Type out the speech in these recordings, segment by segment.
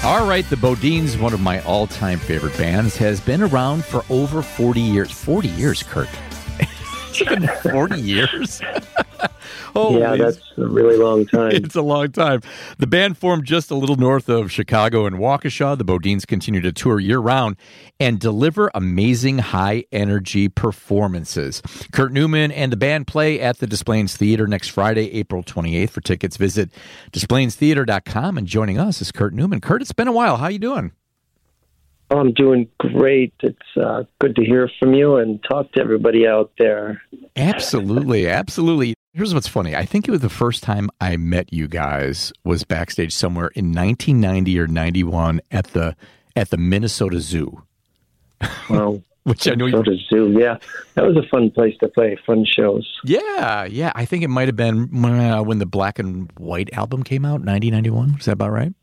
All right, the Bodines, one of my all-time favorite bands, has been around for over 40 years. 40 years, Kurt. It's been 40 years. Yeah, that's a really long time. It's a long time. The band formed just a little north of Chicago in Waukesha. The Bodines continue to tour year-round and deliver amazing high-energy performances. Kurt Newman and the band play at the Des Plaines Theater next Friday, April 28th. For tickets, visit DesPlainesTheater.com. And joining us is Kurt Newman. Kurt, it's been a while. How you doing? Oh, I'm doing great. It's good to hear from you and talk to everybody out there. Absolutely, absolutely. Here's what's funny. I think it was the first time I met you guys was backstage somewhere in 1990 or 91 at the Minnesota Zoo. Wow. Which I know Minnesota Zoo, yeah. That was a fun place to play, fun shows. Yeah. I think it might have been when the Black and White album came out, 1991. Is that about right?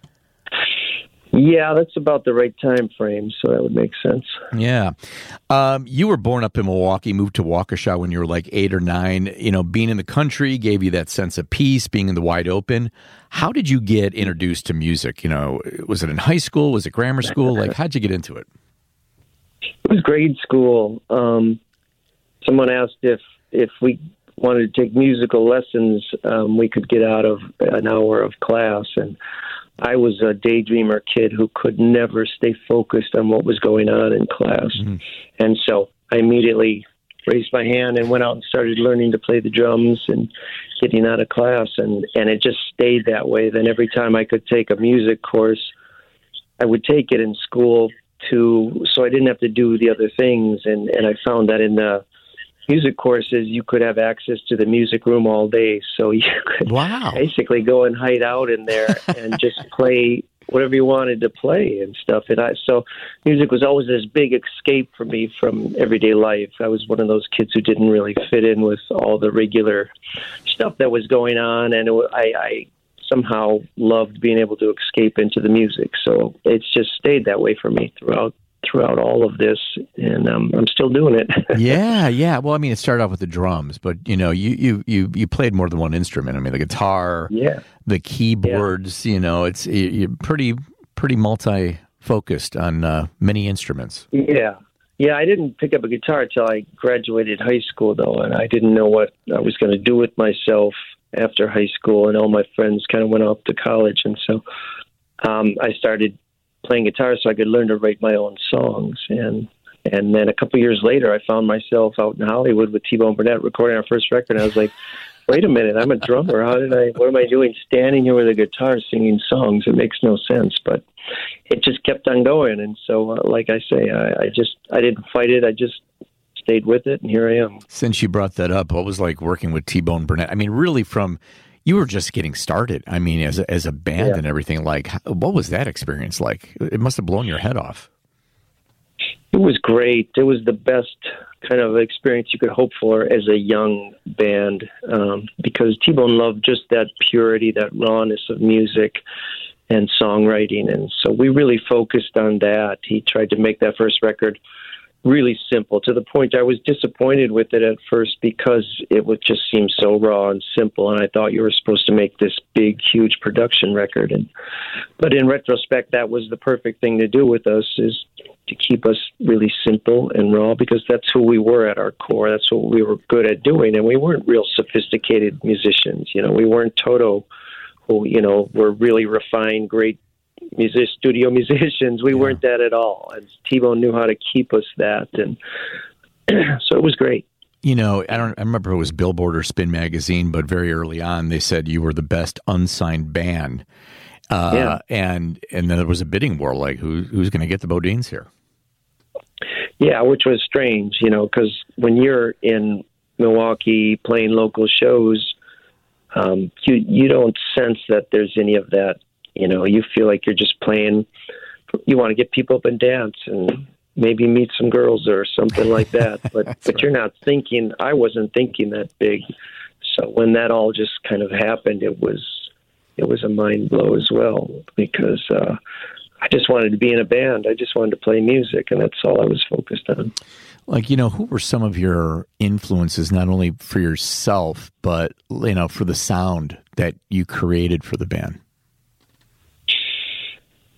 Yeah, that's about the right time frame, so that would make sense. Yeah. You were born up in Milwaukee, moved to Waukesha when you were like 8 or 9. You know, being in the country gave you that sense of peace, being in the wide open. How did you get introduced to music? You know, was it in high school? Was it grammar school? Like, how'd you get into it? It was grade school. Someone asked if we wanted to take musical lessons, we could get out of an hour of class, and I was a daydreamer kid who could never stay focused on what was going on in class. Mm-hmm. And so I immediately raised my hand and went out and started learning to play the drums and getting out of class. And it just stayed that way. Then every time I could take a music course, I would take it in school so I didn't have to do the other things. And I found that in the music courses, you could have access to the music room all day. So you could basically go and hide out in there and just play whatever you wanted to play and stuff. So music was always this big escape for me from everyday life. I was one of those kids who didn't really fit in with all the regular stuff that was going on. And I somehow loved being able to escape into the music. So it's just stayed that way for me throughout all of this, and I'm still doing it. Yeah. Well, I mean, it started off with the drums, but you know, you played more than one instrument. I mean, the guitar, the keyboards. You know, you're pretty multi-focused on many instruments. Yeah. I didn't pick up a guitar until I graduated high school, though, and I didn't know what I was going to do with myself after high school. And all my friends kind of went off to college, and so I started playing guitar so I could learn to write my own songs. And then a couple years later, I found myself out in Hollywood with T-Bone Burnett recording our first record. And I was like, wait a minute, I'm a drummer. What am I doing standing here with a guitar singing songs? It makes no sense. But it just kept on going. And so, like I say, I didn't fight it. I just stayed with it, and here I am. Since you brought that up, what was like working with T-Bone Burnett? I mean, really you were just getting started. I mean, as a band and everything. Like, what was that experience like? It must have blown your head off. It was great. It was the best kind of experience you could hope for as a young band, because T-Bone loved just that purity, that rawness of music and songwriting. And so we really focused on that. He tried to make that first record really simple, to the point I was disappointed with it at first because it would just seem so raw and simple, and I thought you were supposed to make this big, huge production record. But in retrospect, that was the perfect thing to do with us, is to keep us really simple and raw, because that's who we were at our core. That's what we were good at doing, and we weren't real sophisticated musicians. You know, we weren't Toto, who, you know, were really refined, great studio musicians. We weren't that at all. And T-Bone knew how to keep us that. And so it was great. You know, I remember it was Billboard or Spin Magazine, but very early on they said you were the best unsigned band. And then there was a bidding war, like who's going to get the Bodines here? Yeah, which was strange, you know, because when you're in Milwaukee playing local shows, you don't sense that there's any of that. You know, you feel like you're just playing. You want to get people up and dance and maybe meet some girls or something like that. But you're not thinking. I wasn't thinking that big. So when that all just kind of happened, it was a mind blow as well, because I just wanted to be in a band. I just wanted to play music, and that's all I was focused on. Like, you know, who were some of your influences, not only for yourself, but, you know, for the sound that you created for the band?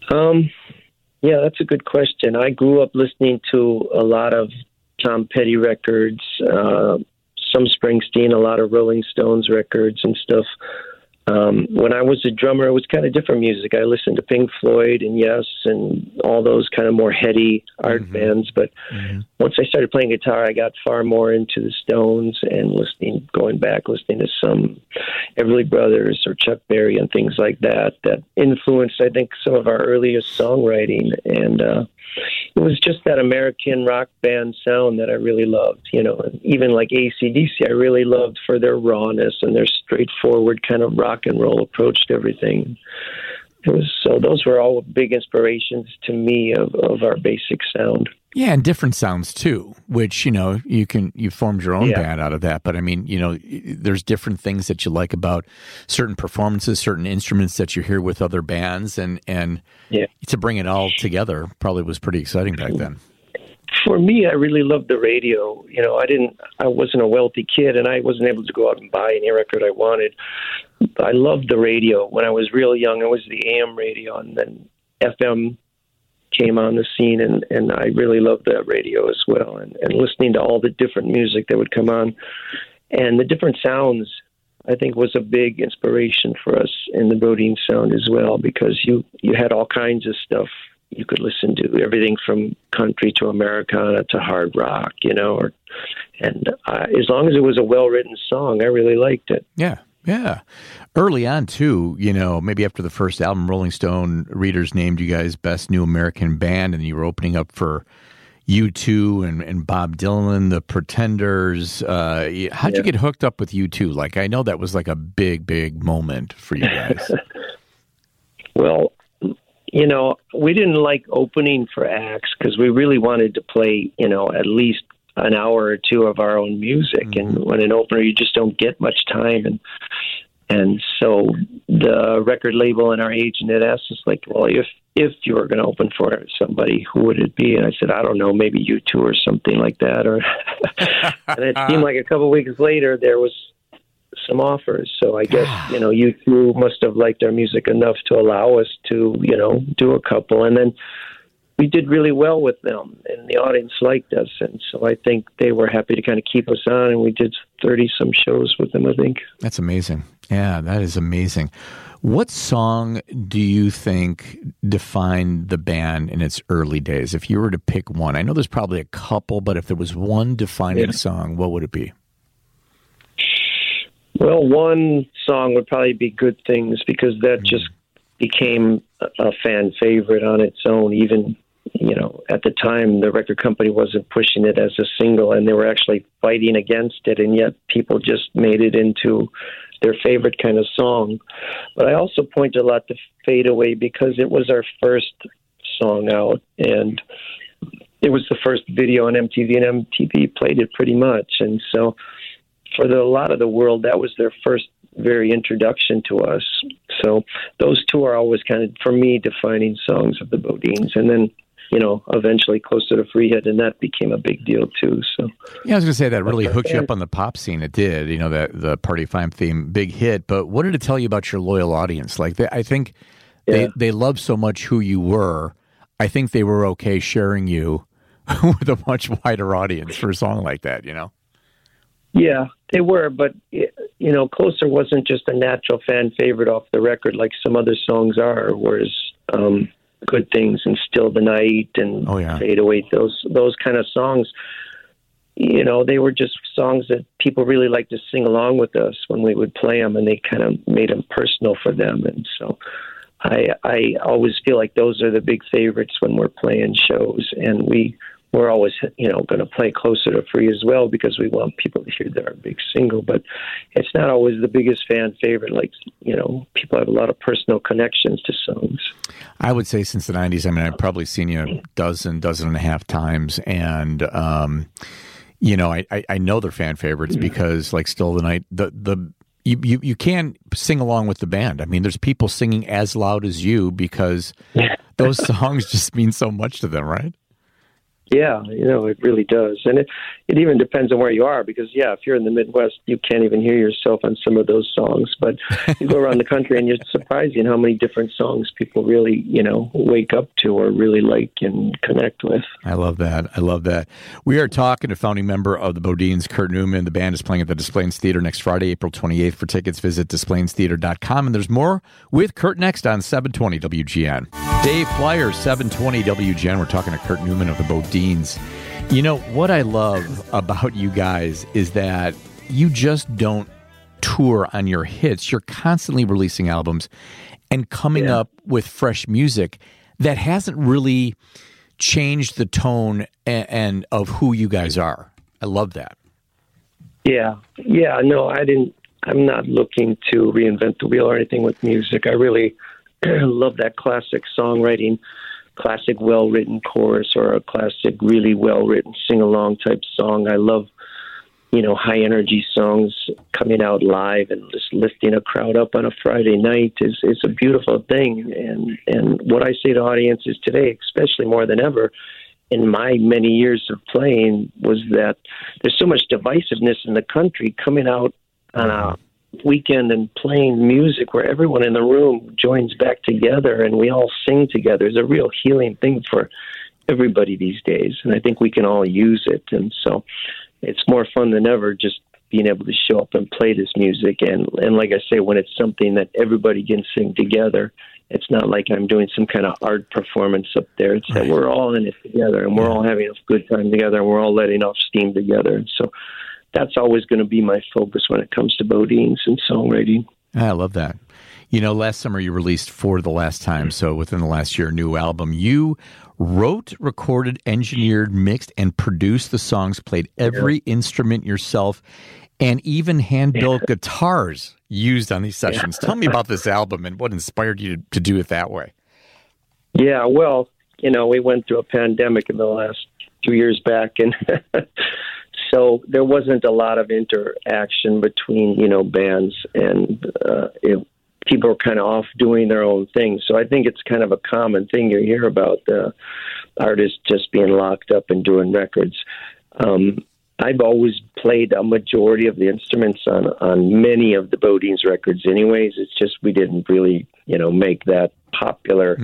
Yeah, that's a good question. I grew up listening to a lot of Tom Petty records, some Springsteen, a lot of Rolling Stones records and stuff. When I was a drummer, it was kind of different music. I listened to Pink Floyd and Yes and all those kind of more heady art bands. But once I started playing guitar, I got far more into the Stones and listening to some Everly Brothers or Chuck Berry and things like that. That influenced, I think, some of our earliest songwriting. And it was just that American rock band sound that I really loved, and even like AC/DC, I really loved for their rawness and their straightforward kind of rock and roll approach to everything. So those were all big inspirations to me of our basic sound. Yeah, and different sounds too, which, you formed your own band out of that. But I mean, there's different things that you like about certain performances, certain instruments that you hear with other bands, and to bring it all together probably was pretty exciting back then. For me, I really loved the radio. I wasn't a wealthy kid, and I wasn't able to go out and buy any record I wanted. I loved the radio. When I was real young, it was the AM radio, and then FM came on the scene, and I really loved that radio as well, and listening to all the different music that would come on. And the different sounds, I think, was a big inspiration for us in the BoDean sound as well, because you had all kinds of stuff you could listen to, everything from country to Americana to hard rock, and as long as it was a well-written song, I really liked it. Yeah. Yeah. Early on, too, maybe after the first album, Rolling Stone readers named you guys Best New American Band, and you were opening up for U2 and Bob Dylan, The Pretenders. How'd you get hooked up with U2? Like, I know that was like a big, big moment for you guys. Well, we didn't like opening for acts because we really wanted to play, at least an hour or two of our own music. And when an opener, you just don't get much time. And so the record label and our agent had asked us, like, well, if you were going to open for somebody, who would it be? And I said, I don't know, maybe U2 or something like that. Or and it seemed like a couple of weeks later there was some offers. So I guess, U2 must have liked our music enough to allow us to, do a couple. And then we did really well with them, and the audience liked us. And so I think they were happy to kind of keep us on, and we did 30-some shows with them, I think. That's amazing. Yeah, that is amazing. What song do you think defined the band in its early days? If you were to pick one, I know there's probably a couple, but if there was one defining song, what would it be? Well, one song would probably be Good Things, because that just became a fan favorite on its own. Even, at the time, the record company wasn't pushing it as a single, and they were actually fighting against it, and yet people just made it into their favorite kind of song. But I also pointed a lot to Fade Away, because it was our first song out, and it was the first video on MTV, and MTV played it pretty much. And so for a lot of the world, that was their first very introduction to us. So those two are always kind of, for me, defining songs of the BoDeans. And then, eventually Closer to Freehead, and that became a big deal too. So yeah, I was going to say that really hooked you up on the pop scene. It did, that the Party Fine theme, big hit. But what did it tell you about your loyal audience? Like, I think they loved so much who you were. I think they were okay sharing you with a much wider audience for a song like that, Yeah, they were, but, Closer wasn't just a natural fan favorite off the record like some other songs are, whereas Good Things and Still the Night and Fade Away, those kind of songs, they were just songs that people really liked to sing along with us when we would play them, and they kind of made them personal for them. And so I always feel like those are the big favorites when we're playing shows, and we're always, going to play Closer to Free as well, because we want people to hear our big single. But it's not always the biggest fan favorite. Like, people have a lot of personal connections to songs. I would say since the 90s, I've probably seen you a dozen and a half times. And, I know they're fan favorites because, like, Still the Night, you can sing along with the band. I mean, there's people singing as loud as you because those songs just mean so much to them, right? Yeah, it really does. And it even depends on where you are because, if you're in the Midwest, you can't even hear yourself on some of those songs. But you go around the country and you're surprised in how many different songs people really, wake up to or really like and connect with. I love that. We are talking to founding member of the Bodines, Kurt Newman. The band is playing at the Des Plaines Theater next Friday, April 28th. For tickets, visit DesPlainesTheater.com. And there's more with Kurt next on 720 WGN. Dave Flyer, 720 WGN. We're talking to Kurt Newman of the Bodines. What I love about you guys is that you just don't tour on your hits. You're constantly releasing albums and coming up with fresh music that hasn't really changed the tone and of who you guys are. I love that. Yeah. No, I'm not looking to reinvent the wheel or anything with music. I really love that classic songwriting, classic well-written chorus or a classic really well-written sing-along type song. I love, high-energy songs coming out live and just lifting a crowd up on a Friday night is a beautiful thing. And what I say to audiences today, especially more than ever, in my many years of playing, was that there's so much divisiveness in the country coming out on a weekend and playing music where everyone in the room joins back together and we all sing together is a real healing thing for everybody these days. And I think we can all use it. And so it's more fun than ever just being able to show up and play this music. And like I say, when it's something that everybody can sing together, it's not like I'm doing some kind of art performance up there. It's that we're all in it together and we're all having a good time together and we're all letting off steam together. And so that's always going to be my focus when it comes to Bodines and songwriting. I love that. Last summer you released For the Last Time, so within the last year, a new album. You wrote, recorded, engineered, mixed, and produced the songs, played every instrument yourself, and even hand-built guitars used on these sessions. Tell me about this album and what inspired you to do it that way. Yeah, well, we went through a pandemic in the last 2 years back, and so there wasn't a lot of interaction between, bands, and people were kind of off doing their own thing. So I think it's kind of a common thing you hear about artists just being locked up and doing records. I've always played a majority of the instruments on many of the Bodines records anyways. It's just we didn't really, make that popular.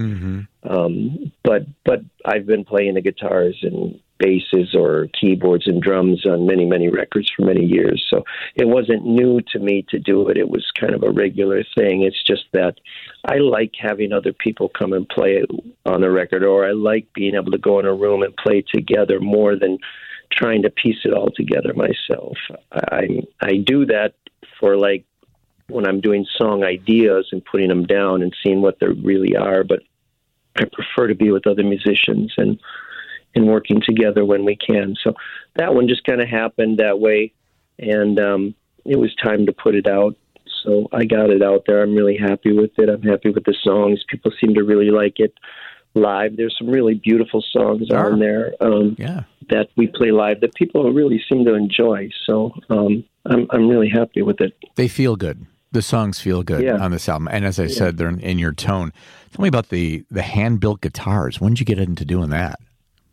But I've been playing the guitars and basses or keyboards and drums on many, many records for many years. So it wasn't new to me to do it. It was kind of a regular thing. It's just that I like having other people come and play on the record, or I like being able to go in a room and play together more than trying to piece it all together myself. I do that for like when I'm doing song ideas and putting them down and seeing what they really are, but I prefer to be with other musicians and working together when we can. So that one just kind of happened that way, and it was time to put it out. So I got it out there. I'm really happy with it. I'm happy with the songs. People seem to really like it live. There's some really beautiful songs on there that we play live that people really seem to enjoy. So I'm really happy with it. They feel good. The songs feel good on this album. And as I said, they're in your tone. Tell me about the hand-built guitars. When did you get into doing that?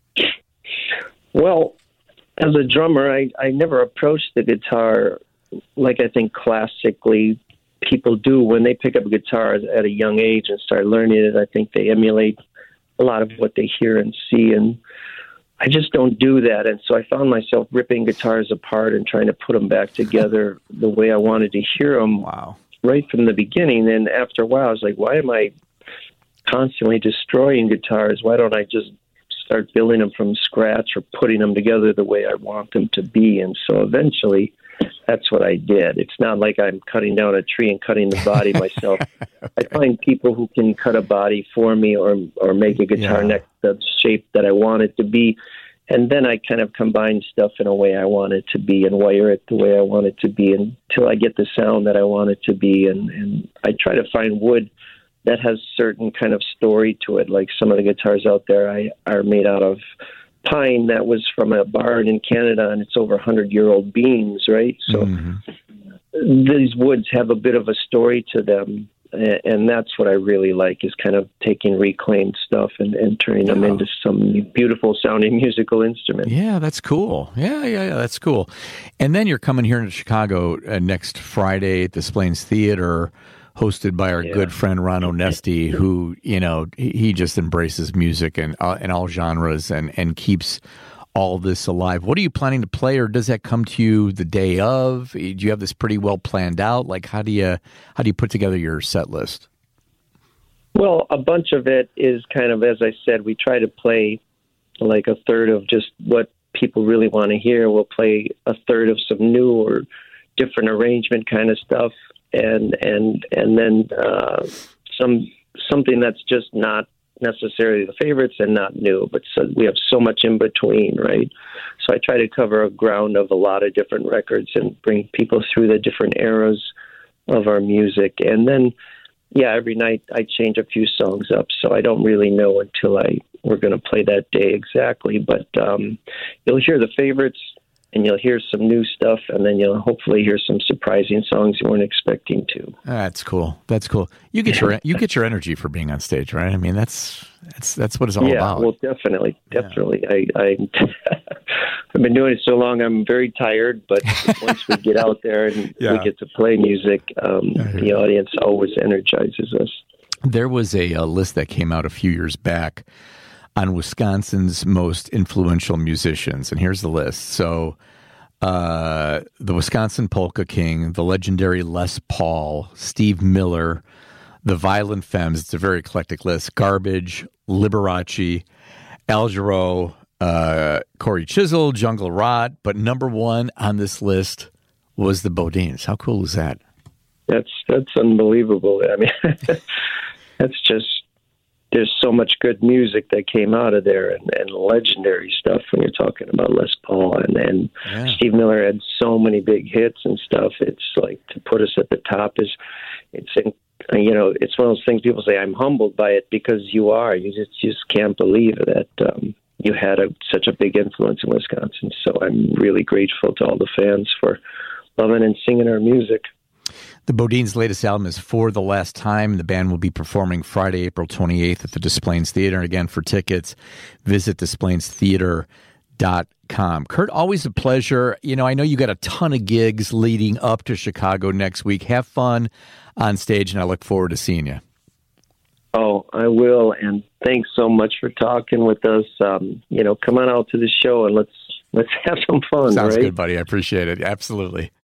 Well, as a drummer, I never approached the guitar like I think classically people do when they pick up a guitar at a young age and start learning it. I think they emulate a lot of what they hear and see, and I just don't do that. And so I found myself ripping guitars apart and trying to put them back together the way I wanted to hear them right from the beginning. And after a while, I was like, why am I constantly destroying guitars? Why don't I just start building them from scratch or putting them together the way I want them to be? And so eventually that's what I did. It's not like I'm cutting down a tree and cutting the body myself. I find people who can cut a body for me or make a guitar neck the shape that I want it to be. And then I kind of combine stuff in a way I want it to be and wire it the way I want it to be until I get the sound that I want it to be. And I try to find wood that has certain kind of story to it. Like some of the guitars out there are made out of pine that was from a barn in Canada, and it's over 100-year-old beams, right? So these woods have a bit of a story to them, And that's what I really like, is kind of taking reclaimed stuff and turning them into some beautiful sounding musical instrument. Yeah, that's cool. Yeah, that's cool. And then you're coming here to Chicago next Friday at the Splains Theater, hosted by our good friend Ron Onesti, who, he just embraces music and all genres and keeps all this alive. What are you planning to play, or does that come to you the day of? Do you have this pretty well planned out? Like, how do you put together your set list? Well, a bunch of it is kind of, as I said, we try to play like a third of just what people really want to hear. We'll play a third of some new or different arrangement kind of stuff, and then something that's just not necessarily the favorites and not new, but so we have so much in between, right? So I try to cover a ground of a lot of different records and bring people through the different eras of our music. And then, every night I change a few songs up, so I don't really know until we're going to play that day exactly. But you'll hear the favorites, and you'll hear some new stuff, and then you'll hopefully hear some surprising songs you weren't expecting to. That's cool. You get your energy for being on stage, right? I mean, that's what it's all about. Yeah, well, definitely. I've been doing it so long, I'm very tired. But once we get out there and we get to play music, the audience always energizes us. There was a list that came out a few years back on Wisconsin's most influential musicians, and here's the list. So, the Wisconsin Polka King, the legendary Les Paul, Steve Miller, the Violent Femmes. It's a very eclectic list. Garbage, Liberace, Al Jarreau, Corey Chisel, Jungle Rot. But number one on this list was the Bodines. How cool is that? That's unbelievable. I mean, that's just. There's so much good music that came out of there, and legendary stuff when you're talking about Les Paul. And Steve Miller had so many big hits and stuff. It's like, to put us at the top it's one of those things people say, I'm humbled by it, because you are. You just can't believe that you had such a big influence in Wisconsin. So I'm really grateful to all the fans for loving and singing our music. The Bodines' latest album is For the Last Time. The band will be performing Friday, April 28th at the Des Plaines Theater. And again, for tickets, visit DesPlainesTheater.com. Kurt, always a pleasure. I know you got a ton of gigs leading up to Chicago next week. Have fun on stage, and I look forward to seeing you. Oh, I will. And thanks so much for talking with us. Come on out to the show and let's have some fun. Sounds right? good, buddy. I appreciate it. Absolutely.